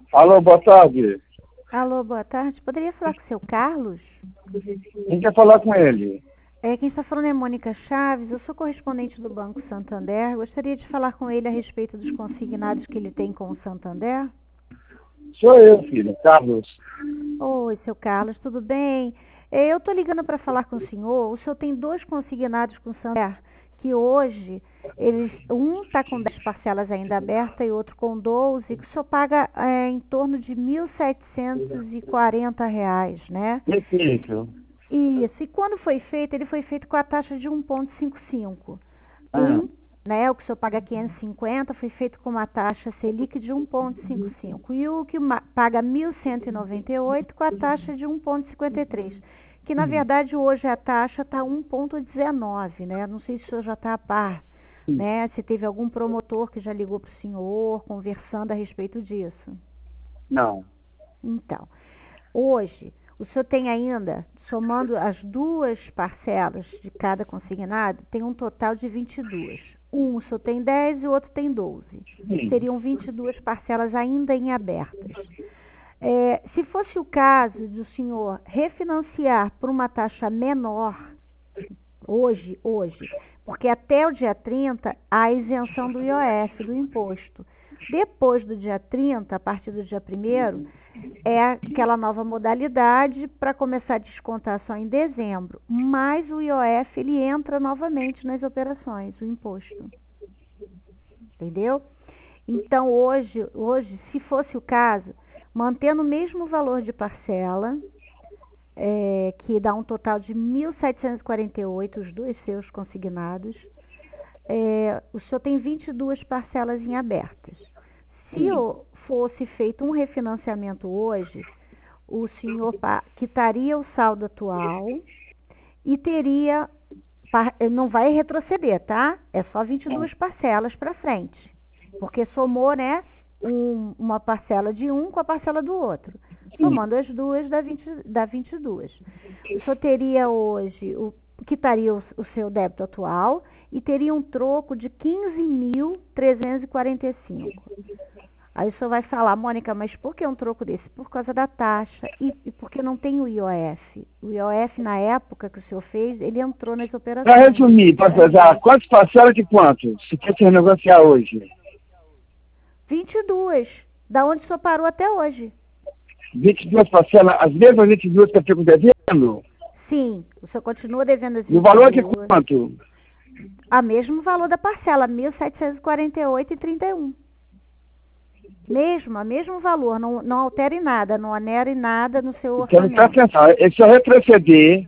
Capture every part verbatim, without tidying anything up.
Alô, boa tarde. Alô, boa tarde. Poderia falar com o seu Carlos? Quem quer falar com ele? É, quem está falando é Mônica Chaves. Eu sou correspondente do Banco Santander. Gostaria de falar com ele a respeito dos consignados que ele tem com o Santander. Sou eu, filho, Carlos. Oi, seu Carlos, tudo bem? É, eu estou ligando para falar com o senhor. O senhor tem dois consignados com o Santander, que hoje, eles, um está com dez parcelas ainda abertas e outro com doze, que o senhor paga é, em torno de mil setecentos e quarenta reais, né? Perfeito. Isso, e quando foi feito, ele foi feito com a taxa de um vírgula cinquenta e cinco. Ah, Um, né, o que o senhor paga quinhentos e cinquenta foi feito com uma taxa Selic de um vírgula cinquenta e cinco. E o que ma- paga mil cento e noventa e oito com a taxa de um vírgula cinquenta e três. Que na verdade hoje a taxa está um vírgula dezenove, né? Não sei se o senhor já está a par, né? Se teve algum promotor que já ligou para o senhor conversando a respeito disso. não. Então, hoje, o senhor tem ainda, somando as duas parcelas de cada consignado, tem um total de vinte e duas. Um o senhor tem dez e o outro tem doze. Sim. Seriam vinte e duas parcelas ainda em abertas. É, se fosse o caso do senhor refinanciar por uma taxa menor, hoje, hoje, porque até o dia trinta há a isenção do I O F, do imposto. Depois do dia trinta, a partir do dia primeiro, é aquela nova modalidade para começar a descontar só em dezembro. Mas o I O F, ele entra novamente nas operações, o imposto. Entendeu? Então, hoje, hoje, se fosse o caso, mantendo o mesmo valor de parcela, é, que dá um total de mil setecentos e quarenta e oito, os dois seus consignados, é, o senhor tem vinte e duas parcelas em abertas. Se o- fosse feito um refinanciamento hoje, o senhor pa- quitaria o saldo atual e teria, par- não vai retroceder, tá? É só vinte e duas parcelas para frente, porque somou, né, um- uma parcela de um com a parcela do outro. Somando as duas, dá, vinte, dá vinte e duas. O senhor teria hoje, o, quitaria o, o seu débito atual e teria um troco de quinze mil trezentos e quarenta e cinco. Aí o senhor vai falar, Mônica, mas por que um troco desse? Por causa da taxa e, e porque não tem o I O F. O I O F, na época que o senhor fez, ele entrou nas operações. Para resumir, para pesar, quantas parcelas de quanto? Se quer se renegociar hoje? vinte e duas, da onde o senhor parou até hoje. vinte e duas parcelas, as mesmas vinte e duas que eu fico devendo? Sim, o senhor continua devendo as E o valor de vinte e duas. quanto? A mesmo valor da parcela, mil setecentos e quarenta e oito reais e trinta e um. Mesmo, a mesmo valor, não, não altere nada, não onere nada no seu Então, presta orçamento. atenção, e se eu retroceder,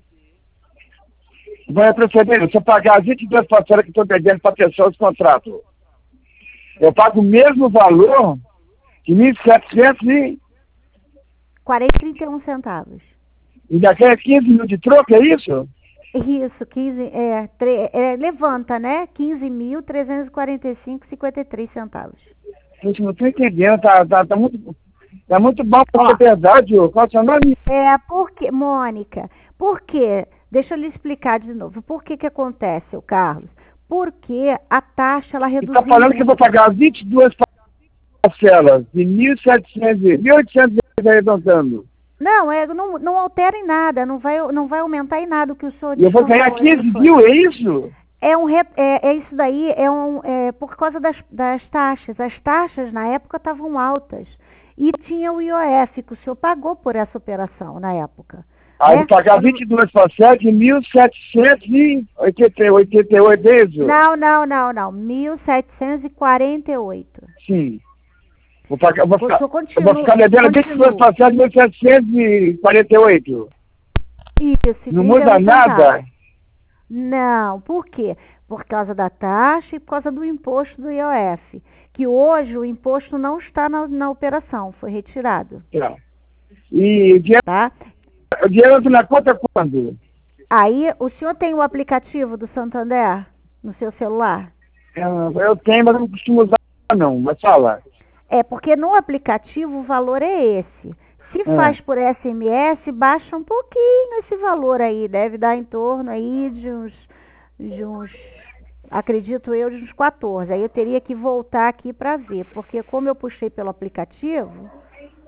vou retroceder, se eu pagar as vinte e duas parcelas que estou devendo para pessoas contratos, eu pago o mesmo valor de mil e setecentos e quarenta e trinta e um centavos. e daqui a quinze mil de troco, é isso? Isso, quinze, é, tre, é, levanta, né? quinze mil trezentos e quarenta e cinco reais e cinquenta e três centavos. Gente, não estou entendendo, tá, tá, tá muito, tá muito bom para ser verdade, ô. Qual é o seu nome? É, porque, Mônica, por quê? Deixa eu lhe explicar de novo. Por que que acontece, o Carlos? Porque a taxa, ela Você reduziu está falando que eu vou muito. pagar vinte e duas parcelas de mil e setecentos, mil e oitocentos reais arredondando. Não, é, não, não altera em nada, não vai, não vai aumentar em nada o que o senhor E eu vou ganhar descontou aí, quinze foi. mil, é isso? É, um, re- é, é isso daí, é, um, é por causa das, das taxas. As taxas na época estavam altas. E tinha o I O F, que o senhor pagou por essa operação na época. Aí eu né? vou pagar Quando- vinte e duas parcelas de mil setecentos e oitenta e oito, é isso? Não, não, não, não. mil setecentos e quarenta e oito. Sim. Vou pagar, eu vou O ficar, senhor eu continua. vou ficar devendo vinte e duas continua. parcelas de mil setecentos e quarenta e oito. Isso, e Não trinta e muda um nada? centavos. Não, por quê? Por causa da taxa e por causa do imposto do I O F. Que hoje o imposto não está na, na operação, foi retirado. Tá. E o dinheiro, Tá? o dinheiro entra na conta quando? Aí, o senhor tem o aplicativo do Santander no seu celular? Eu, eu tenho, mas não costumo usar não, mas fala. É, porque no aplicativo o valor é esse. Se Ah. faz por S M S, baixa um pouquinho esse valor aí. Deve dar em torno aí de uns, de uns, acredito eu, de uns quatorze. Aí eu teria que voltar aqui para ver, porque como eu puxei pelo aplicativo,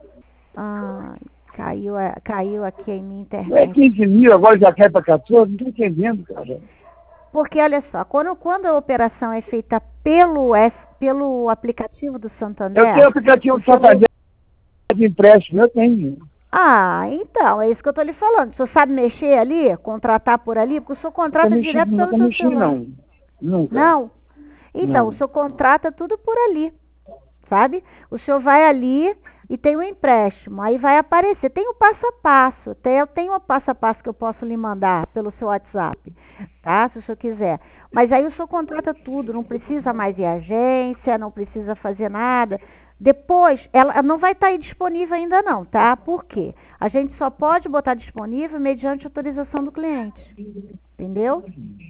Ah, caiu, a- caiu aqui em minha Não é internet. quinze mil, agora já cai para quatorze, não estou entendendo, cara. Porque, olha só, quando, quando a operação é feita pelo, F, pelo aplicativo do Santander... Eu tenho aplicativo de Santander de empréstimo, eu tenho. Ah, então, é isso que eu estou lhe falando. O senhor sabe mexer ali, contratar por ali? Porque o senhor contrata Nunca mexi, direto pelo nunca seu mexi, celular. não. Nunca. Não? Então, Não. o senhor contrata tudo por ali, sabe? O senhor vai ali e tem um empréstimo, aí vai aparecer. Tem o passo a passo, até eu tenho o passo a passo que eu posso lhe mandar pelo seu WhatsApp, tá? Se o senhor quiser. Mas aí o senhor contrata tudo, não precisa mais ir à agência, não precisa fazer nada. Depois, ela não vai estar aí disponível ainda não, tá? Por quê? A gente só pode botar disponível mediante autorização do cliente, entendeu?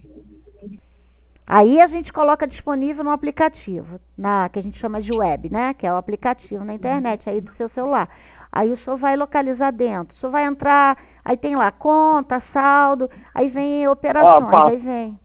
Aí a gente coloca disponível no aplicativo, na, que a gente chama de web, né? Que é o aplicativo na internet aí do seu celular. Aí o senhor vai localizar dentro. O senhor vai entrar, aí tem lá conta, saldo, aí vem operações, Ó, aí vem.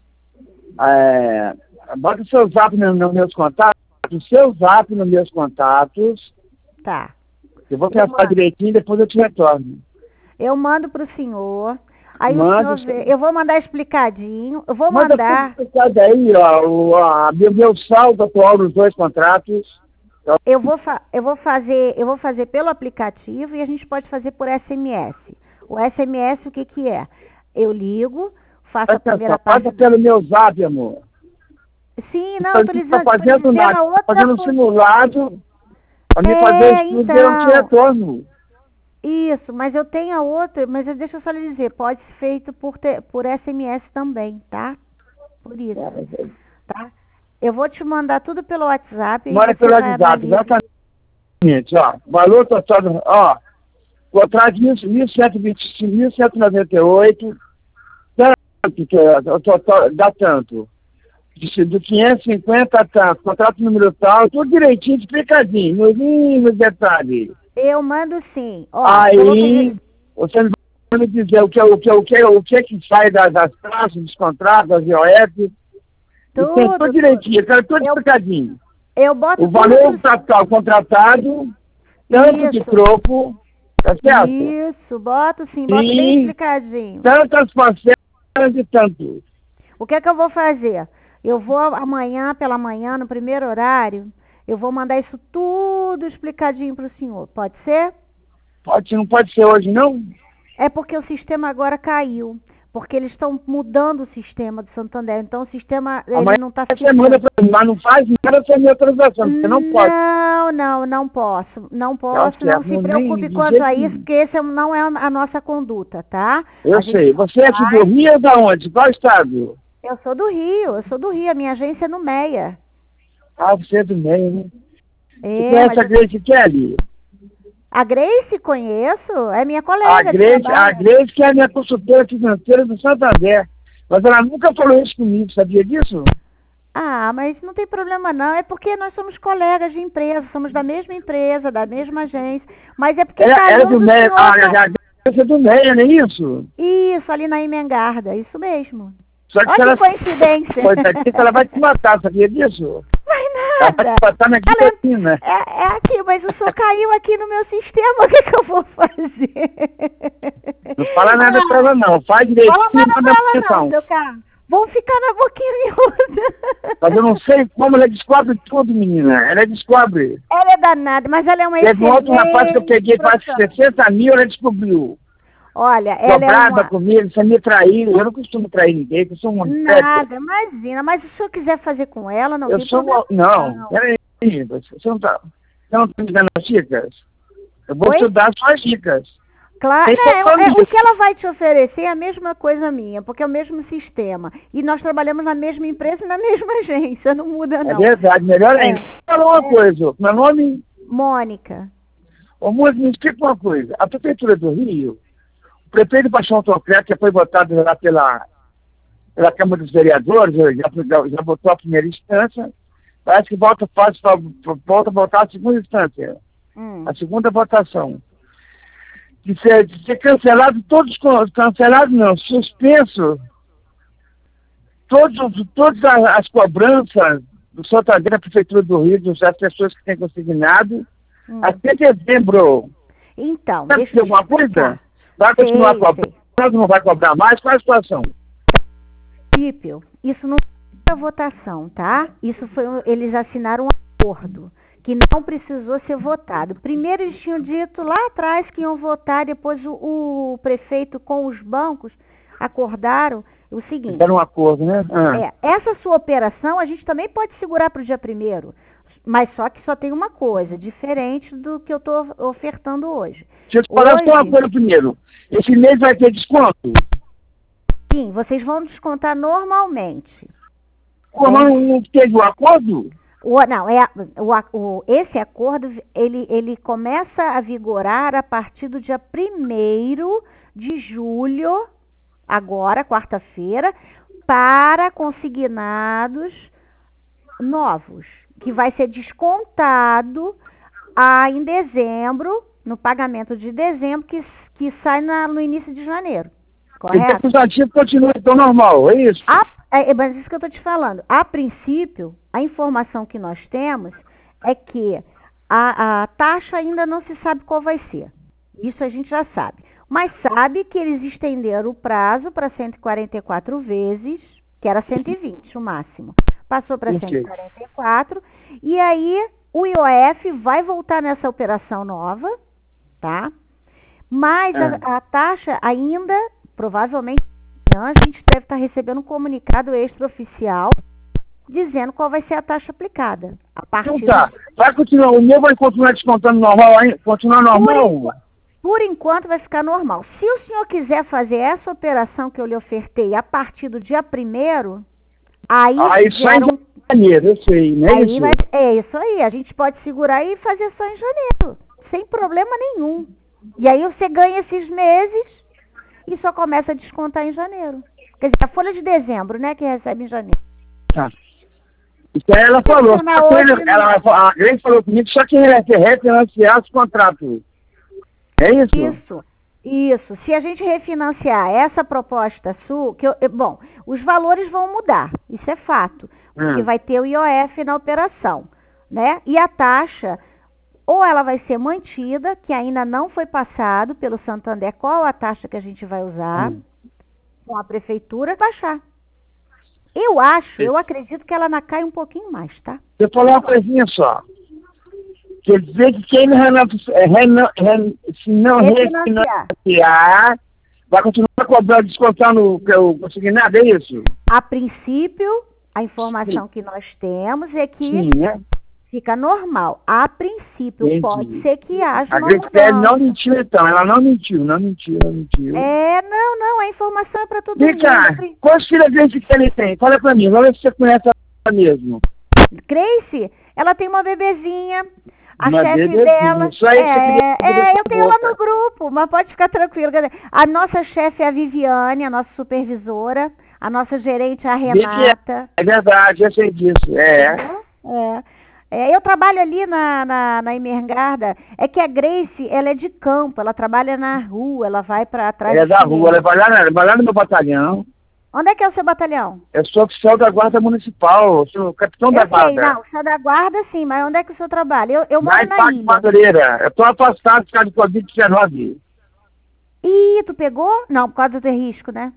É, bota o seu zap nos no meus contatos, o seu zap nos meus contatos. Tá. Eu vou Eu pensar mando. direitinho, depois eu te retorno. Eu mando para o senhor. Aí Manda o senhor vê. Eu vou mandar explicadinho. Eu vou Manda mandar. tudo explicado aí, ó, o a, meu, meu saldo atual nos dois contratos. Eu vou, fa eu vou fazer, eu vou fazer pelo aplicativo e a gente pode fazer por S M S. O S M S o que que é? Eu ligo, faço a primeira parte. Passa pelo meu zap, amor. Sim, não, eu tô Não dizendo, está tô fazendo dizendo nada, a tá outra fazendo um coisa. simulado para me É, fazer estudo e eu não te então. retorno. Isso, mas eu tenho a outra, mas eu- deixa eu só lhe dizer, pode ser feito por, te, por S M S também, tá? Por isso, tá? Eu vou te mandar tudo pelo WhatsApp e Mora você pelo vai WhatsApp, analisar. exatamente, ó. Valor total, ó. Contrato de mil cento e vinte e cinco, mil cento e noventa e oito, tanto que é, o total dá tanto. De, do quinhentos e cinquenta a tanto, contrato número tal, tudo direitinho, explicadinho, nos mínimos detalhes. Eu mando sim. Ó, Aí, eu vou pedir... você vai me dizer o que, o que, o que, o que, que sai das, das taxas, dos contratos, das I O F, e tem tudo, tudo direitinho, eu quero tudo eu, explicadinho. eu boto O tudo valor pro... total contratado, tanto de Isso, troco, tá certo? isso, boto sim, boto bem E explicadinho. tantas parcelas de tanto. O que é que eu vou fazer? Eu vou amanhã, pela manhã, no primeiro horário, eu vou mandar isso tudo explicadinho pro senhor. Pode ser? Pode, não pode ser hoje, não? É porque o sistema agora caiu. Porque eles estão mudando o sistema do Santander. Então o sistema ele Amanhã não está você manda pra mim, mas não faz nada sem minha autorização, você não pode. Não, não, não posso. Não posso, Tá não certo, se não, preocupe nem de quanto jeito a isso, nenhum. porque esse não é a nossa conduta, tá? Eu A gente sei. Você é aqui vai- do Rio ou da onde? Qual estado? Eu sou do Rio, eu sou do Rio, a minha agência é no Meia. Ah, você é do meio, né? Você É, conhece mas a eu- Grace Kelly? a Grace conheço, é minha A colega de Grace, a trabalho. Grace que é a minha consultora financeira do Santander. Mas ela nunca falou isso comigo, sabia disso? Ah, mas não tem problema não, é porque nós somos colegas de empresa, somos da mesma empresa, da mesma agência, mas é porque Ela calhou era do do meio. senhor Ah, tá- a Grace é do meio, não é isso? Isso, ali na Imengarda, isso mesmo. Só que se Olha ela que coincidência. foi daqui, ela vai te matar, sabia disso? Vai Ela vai nada. te matar na Ela guilhotina. é, é aqui, mas o senhor caiu aqui no meu sistema, o que, que eu vou fazer? Não fala nada Ah, pra ela, não. Faz direitinho Fala e nada manda pra ela não, atenção. seu carro. Vão ficar na boquinha miúda. Mas eu não sei como ela descobre tudo, menina. Ela descobre. Ela é danada, mas ela é uma Teve um outro rapaz que eu peguei quase profissional. sessenta mil, ela descobriu. Olha, ela é Dobrada uma... comigo, você me traiu. Eu não costumo trair ninguém, eu sou um Nada, imagina. Mas se o senhor quiser fazer com ela, não Eu tem sou problema. uma... Não, peraí. Você não tá... Você não tá me dando as dicas? Eu vou Oi? te dar suas dicas. Claro, Tem é, só é, isso. o que ela vai te oferecer é a mesma coisa minha, porque é o mesmo sistema. E nós trabalhamos na mesma empresa e na mesma agência, não muda É não. verdade, melhor É. ainda. Fala uma coisa, meu nome... Mônica. Ô, moço, me explica uma coisa. A Prefeitura do Rio, o prefeito baixou um decreto que foi votado lá pela, pela Câmara dos Vereadores, já, já, já votou a primeira instância, parece que volta, faz, volta a votar a segunda instância, Hum. a segunda votação. De ser, de ser cancelado, todos cancelados não, suspenso, todos, todas as, as cobranças do Santander, da Prefeitura do Rio, das pessoas que têm consignado, Hum. até dezembro. Então, Vai deixa ter eu alguma explicar. coisa? Vai continuar Sei, cobrando? sei. Não vai cobrar mais? Qual é a situação? Princípio, isso não foi votação, tá? Isso foi, um- eles assinaram um acordo que não precisou ser votado. Primeiro eles tinham dito lá atrás que iam votar, depois o, o prefeito com os bancos acordaram o seguinte. Era um acordo, né? Ah. É, essa sua operação a gente também pode segurar para o dia primeiro, mas só que só tem uma coisa, diferente do que eu estou ofertando hoje. Deixa eu te falar só uma Hoje, coisa primeiro. Esse mês vai ter desconto? sim, vocês vão descontar normalmente. Como não não teve o acordo? O, não, é, o, a- o, esse acordo, ele, ele começa a vigorar a partir do dia primeiro de julho, agora, quarta-feira, para consignados novos, que vai ser descontado ah, em dezembro, no pagamento de dezembro, que, que sai na- no início de janeiro. Então, Correto? os ativos continuam tão normal, é isso? A, é, é, mas isso que eu estou te falando. A princípio, a informação que nós temos é que a, a taxa ainda não se sabe qual vai ser. Isso a gente já sabe. Mas sabe que eles estenderam o prazo para cento e quarenta e quatro vezes, que era cento e vinte o máximo. Passou para Ok. cento e quarenta e quatro. E aí o I O F vai voltar nessa operação nova, tá? Mas É. a, a taxa ainda, provavelmente, amanhã a gente deve estar recebendo um comunicado extraoficial dizendo qual vai ser a taxa aplicada. A partir Então tá. do- Vai continuar, o meu vai continuar descontando normal ainda? Continuar normal? Por enquanto vai ficar normal. Se o senhor quiser fazer essa operação que eu lhe ofertei a partir do dia primeiro, aí, Aí só gera um- em janeiro, eu sei, não é aí isso? vai, é isso aí, a gente pode segurar e fazer só em janeiro, sem problema nenhum. E aí você ganha esses meses e só começa a descontar em janeiro. Quer dizer, a folha de dezembro, né, que recebe em janeiro. Tá. Então ela falou, funciona só que hoje, ele- ela, a Grace falou comigo só que ele vai refinanciar os contratos. É isso? Isso, isso. Se a gente refinanciar essa proposta sua, que eu, eu- bom, os valores vão mudar, isso é fato, porque Hum. vai ter o I O F na operação, né? E a taxa, ou ela vai ser mantida, que ainda não foi passado pelo Santander, qual a taxa que a gente vai usar Hum. com a prefeitura, baixar. Eu acho, eu acredito que ela ainda cai um pouquinho mais, tá? Eu falei uma coisinha só. Quer dizer que quem não rena- é, rena- ren- se não Refinanciar. refinanciar, vai continuar cobrando, descontando o consignado, é isso? A princípio, a informação que nós temos é que Sim, né? fica normal. A princípio, Entendi. pode ser que haja A uma Grace Pérez mudança. não mentiu, então. Ela não mentiu, não mentiu, não mentiu. É, não, não, a informação é para todo Vem mundo. cá, quantos filhos a Grace Pérez tem? Fala pra mim, vamos ver se você conhece ela mesmo. Grace, ela tem uma bebezinha. A Uma chefe bebezinha, dela. só isso que eu é, queria saber é, dessa eu tenho ela boca. no grupo, mas pode ficar tranquilo. A nossa chefe é a Viviane, a nossa supervisora. A nossa gerente é a Renata. É verdade, eu sei disso. É. É. É, eu trabalho ali na, na, na Emergarda. É que a Grace, ela é de campo, ela trabalha na rua, ela vai para trás. Ela é do da cinema. rua, ela vai lá, na- vai lá no meu batalhão. Onde é que é o seu batalhão? Eu sou oficial da Guarda Municipal, eu sou capitão da Eu sei, Guarda. não, o senhor da guarda sim, mas onde é que o senhor trabalha? Eu, eu Na moro na Impacto ilha. Madureira. Eu tô afastado por causa do covid dezenove. Ih, tu pegou? Não, por causa do teu risco, né?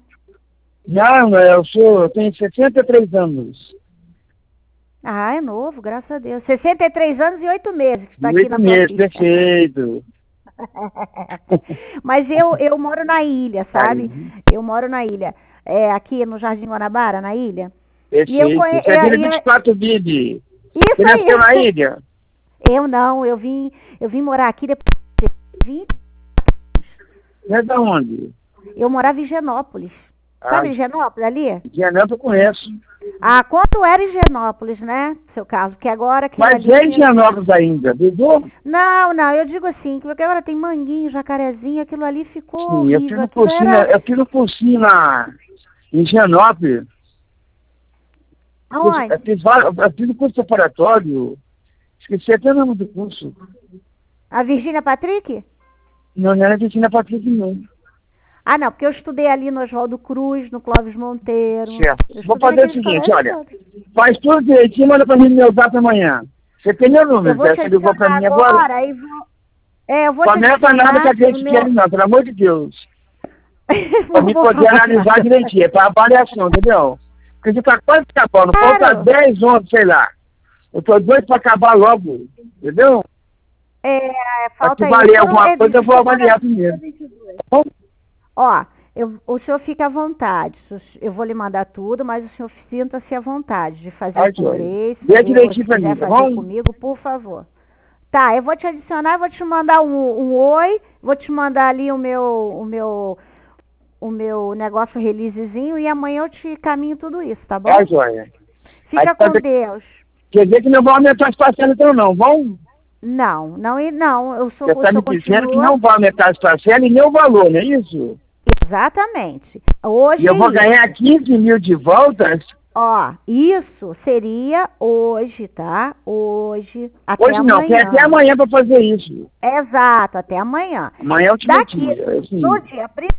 Não, eu sou, eu tenho sessenta e três anos. Ah, é novo, graças a Deus. sessenta e três anos e oito meses que está aqui Oito na meses, tua ficha. perfeito. Mas eu, eu moro na ilha, sabe? Aí. Eu moro na ilha. É, aqui no Jardim Guanabara, na ilha. Perfeito. E eu conhe- Você é eu- filho eu- vinte e quatro Bibi. Isso Você nasceu na aí. ilha? Eu não, eu vim, eu vim morar aqui depois de vinte. Você é da onde? Eu morava em Higienópolis. Sabe Ah, Higienópolis ali? Higienópolis eu conheço. Ah, quando era Higienópolis, né? Seu caso, que agora que Mas ali é tinha- Higienópolis ainda, viu? Não, não, eu digo assim, que agora tem manguinho, jacarezinho, aquilo ali ficou Sim, eu horrível. fiz no aquilo cursinho, era- eu fiz no cursinho na em Higienópolis. Aonde? Eu fiz, vários- eu fiz o curso preparatório. Esqueci até o nome do curso. A Virgínia Patrick? Não, não era Cristina Patrícia, não. Ah, não, porque eu estudei ali no Oswaldo Cruz, no Clóvis Monteiro. Certo. Eu Vou estudei fazer o naqueles seguinte, colégios olha. todos. Faz tudo direitinho, manda pra mim no meu zap amanhã. Você tem meu Eu número, vou né? te Você ligou pra adicionar mim agora? agora e vou... É, eu vou te Começa adicionar nada que a gente no quer, meu... não, pelo amor de Deus. Pra Não mim vou poder falar analisar nada. direitinho, é pra avaliação, entendeu? Porque você tá quase acabando, falta Claro. dez, onze, sei lá. Eu tô doido pra acabar logo, entendeu? É, Pra que falta isso. valer Foram, alguma é, coisa, eu vou semana avaliar primeiro. vinte e dois. Bom, Ó, eu, o senhor fica à vontade. Eu vou lhe mandar tudo, mas o senhor sinta-se à vontade de fazer ai, com o joia. Grace, Dê fazer, ou se direitinho pra mim, quiser tá fazer bom? comigo, por favor. Tá, eu vou te adicionar, vou te mandar um, um oi, vou te mandar ali o meu, o meu, o meu negócio releasezinho e amanhã eu te caminho tudo isso, tá bom? Ai, joia. Fica Aí, com tá- Deus. Quer dizer que não vão aumentar as parcelas então não, vão? Não, não, e não, eu sou, Você o está me senhor dizendo que continua. não vai aumentar as parcelas e nem o valor, não é isso? Exatamente. Hoje E eu é vou isso. ganhar quinze mil de voltas? Ó, isso seria hoje, tá? Hoje, até Hoje não, tem amanhã. até amanhã para fazer isso. Exato, até amanhã. Amanhã é o último Daqui, dia. Assim. no dia primeiro.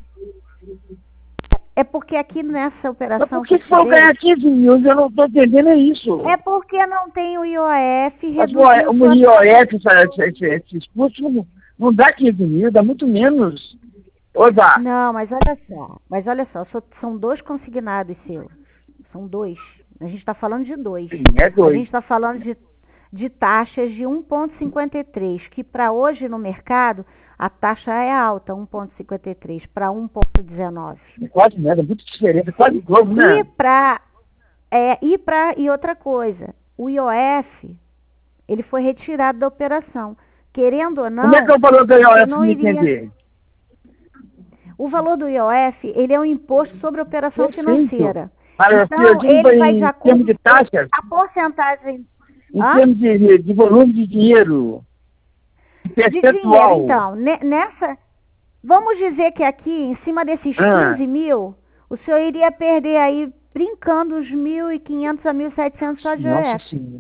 É porque aqui nessa Mas operação por que, que que eu te vão dei, ganhar quinze mil? Eu não estou entendendo é isso. é porque não tem o I O F Mas reduziu o sua I O F, essa- esse, esses custos, não, não dá quinze mil, dá muito menos. Ô, Zá, Não, mas olha só, mas olha só, só- são dois consignados seus. São dois. A gente está falando de dois. sim, é A dois. gente está falando de, de taxas de um vírgula cinquenta e três, que para hoje no mercado a taxa é alta, um vírgula cinquenta e três para um vírgula dezenove. É quase nada, é muito diferente, é quase dobro, né? E para é, e para e outra coisa, o I O F ele foi retirado da operação. Querendo ou não, Como é que é o valor do I O você F, não me iria. entender? O valor do I O F, ele é um imposto sobre a operação Perfeito. financeira. Para Então, eu digo ele vai de em acordo termos de taxas, a porcentagem em Hã? termos de, de, de volume de dinheiro, de dinheiro. percentual. Então, ne- nessa, vamos dizer que aqui, em cima desses Ah. quinze mil, o senhor iria perder aí, brincando, uns mil e quinhentos a mil e setecentos só de I O Nossa F. Senhora.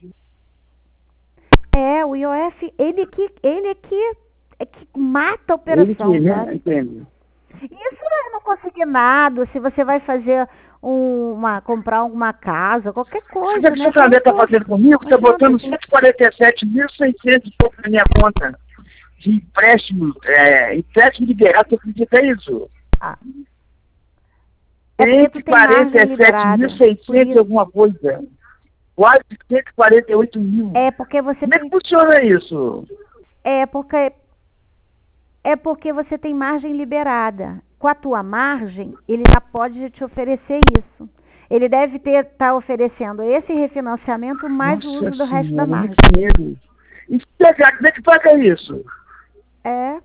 É, o I O F, ele que, ele que, é que mata a Ele operação, que, né? sabe? Entende? Isso é no consignado, se você vai fazer um, uma, comprar uma casa, qualquer coisa, Sabe o que né? o Cadê está Tem um fazendo comigo? Está Mas eu botando sei. cento e quarenta e sete mil e seiscentos e pouco na minha conta de empréstimo, é, empréstimo liberado, você acredita isso? Ah. É porque cento tu e tem margem quarenta e sete liberada. mil e Por seiscentos isso. alguma coisa. Quase cento e quarenta e oito mil. É porque você Como é tem. que funciona isso? É porque. É porque você tem margem liberada. Com a tua margem, ele já pode te oferecer isso. Ele deve estar tá oferecendo esse refinanciamento mais o Nossa uso do resto da Senhora, margem. muito dinheiro. E se pegar, como é que paga isso? É.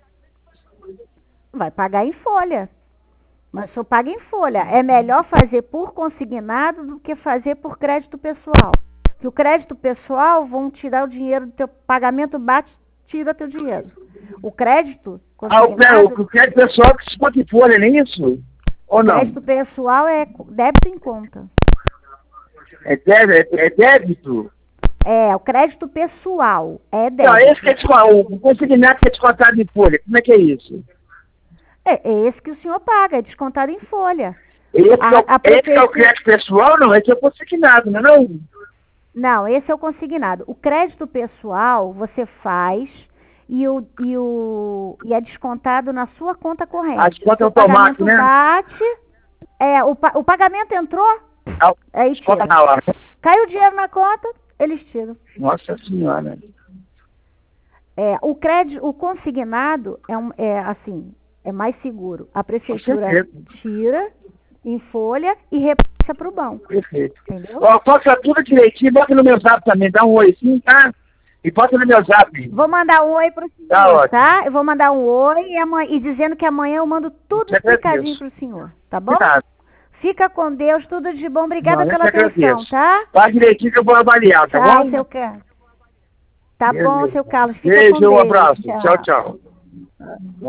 Vai pagar em folha. Mas só paga em folha. É melhor fazer por consignado do que fazer por crédito pessoal. Que o crédito pessoal vão tirar o dinheiro do teu pagamento, bate, tira teu dinheiro. O crédito Ah, o, consignado, o, o crédito pessoal que se conta em folha, não é isso? Ou não? crédito pessoal é débito em conta. É, débito, é, é débito? É, o crédito pessoal é débito. Não, esse que é descontado, o consignado que é descontado em folha, como é que é isso? É, é esse que o senhor paga, é descontado em folha. Esse, A- que, é o, a esse que é o prefeitura- crédito pessoal, não, esse é o consignado, não é não? Não, esse é o consignado. O crédito pessoal você faz e, o, e, o, e é descontado na sua conta corrente. As contas O pagamento automáticas, né? bate, é, o, pa- o pagamento entrou, Ah, aí conta tira. na hora. Cai o dinheiro na conta, eles tiram. Nossa Senhora. É, o crédito, o consignado é, um, é assim, é mais seguro. A prefeitura certeza. tira em folha e repassa para o banco. Perfeito. Entendeu? Ó, faça tudo direitinho, bota no meu zap também, dá um oizinho, tá? E bota no meu zap. Vou mandar um oi pro senhor, Tá ótimo. tá? Eu vou mandar um oi e, amanhã, e dizendo que amanhã eu mando tudo Eu que explicadinho agradeço. pro senhor, tá bom? Tá. Fica com Deus, tudo de bom. Obrigada Não, eu pela que atenção, agradeço. tá? Faz direitinho que eu vou avaliar, tá Tchau, bom? seu Carlos. Tá bom, Beleza. seu Carlos. Fica Beijo, com Deus. um abraço. Tchau, tchau.